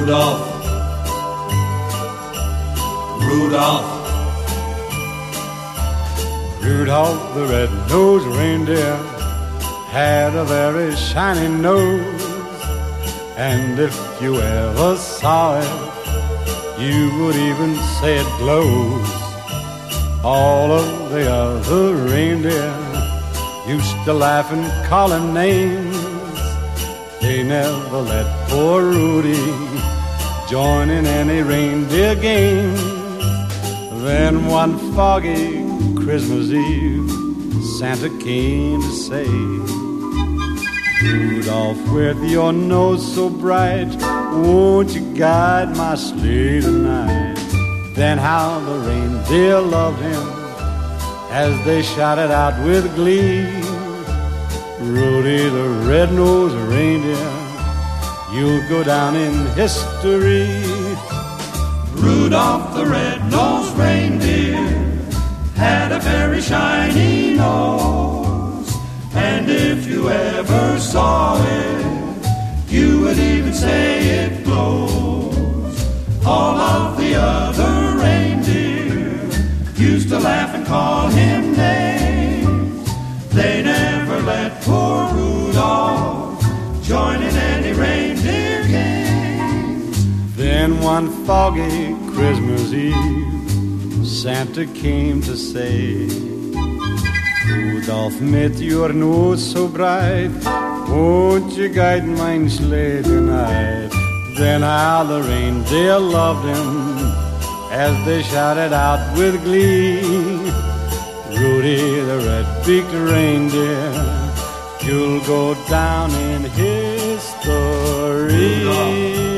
Rudolph, Rudolph, Rudolph the red-nosed reindeer had a very shiny nose, and if you ever saw it, you would even say it glows. All of the other reindeer used to laugh and call him names. They never let poor Rudy join in any reindeer games. Then one foggy Christmas Eve, Santa came to say, Rudolph, with your nose so bright, won't you guide my sleigh tonight? Then how the reindeer loved him as they shouted out with glee, Rudy the red-nosed reindeer, you'll go down in history. Rudolph the red-nosed reindeer had a very shiny nose, and if you ever saw it, you would even say it glows. All of the other reindeer used to laugh and call him names. They never let poor Rudolph join in any reindeer games. Then one foggy Christmas Eve, Santa came to say, Rudolph, mit your nose so bright, won't you guide my sleigh tonight? Then how the reindeer loved him as they shouted out with glee, Rudy the red-beaked reindeer, you'll go down in history.